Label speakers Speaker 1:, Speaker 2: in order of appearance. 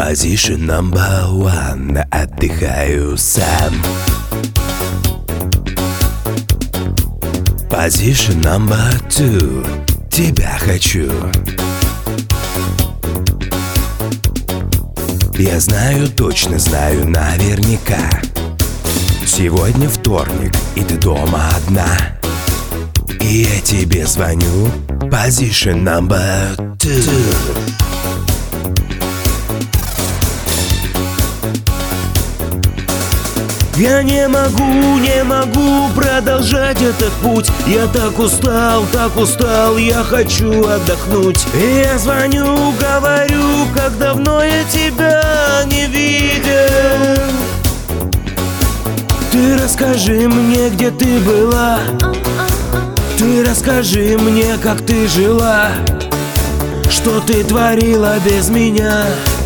Speaker 1: Position number one, отдыхаю сам. Position number two, тебя хочу. Я знаю, точно знаю наверняка. Сегодня вторник, и ты дома одна. И я тебе звоню. Position number two. Я не могу продолжать этот путь. Я так устал, я хочу отдохнуть. И я звоню, говорю, как давно я тебя не видел. Ты расскажи мне, где ты была. Ты расскажи мне, как ты жила. Что ты творила без меня?